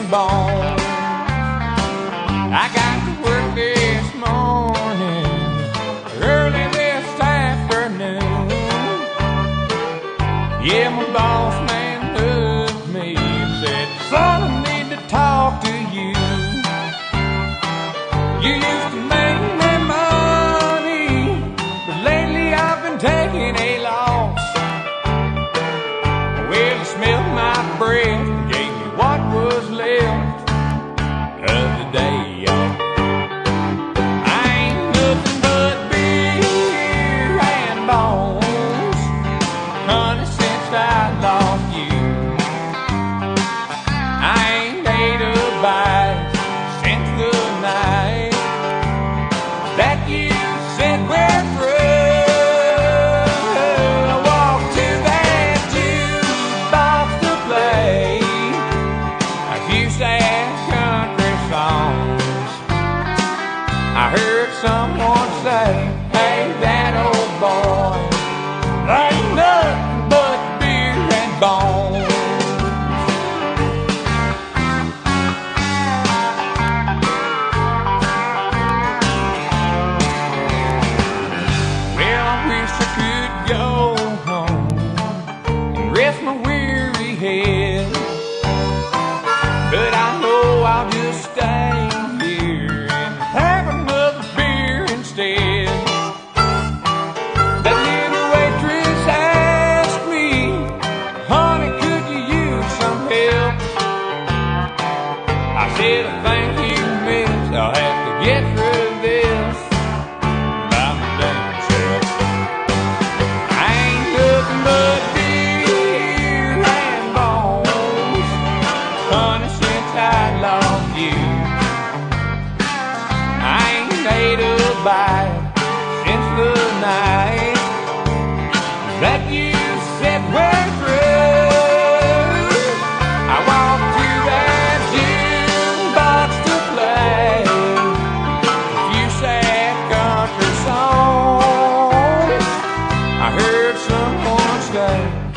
bones. I got to work this morning, early this afternoon. Yeah, my boss man looked at me and said, son, I need to talk to you. You used to make me money, but lately I've been taking a loss. Well, you smelled my breath and gave me what was left of the day, y'all. I ain't nothing but beer and bones, honey, since I lost you. I ain't ate a bite since the night that you said we're through. I walked to that jukebox to play a few sad country songs. I heard someone say, hey, that old boy ain't nothing but beer and bones. Well, I wish I could go home and rest my weary head, but I know I'll just stay here and have another beer instead. That little waitress asked me, honey, could you use some help? I said, thank you, miss, I'll have to get through this by my damn self. I ain't nothing but beer and bones, honey, since I lost you. I ain't ate a bite since the night that you said we're through. I walked to that jukebox to play a few sad country songs. I heard someone say,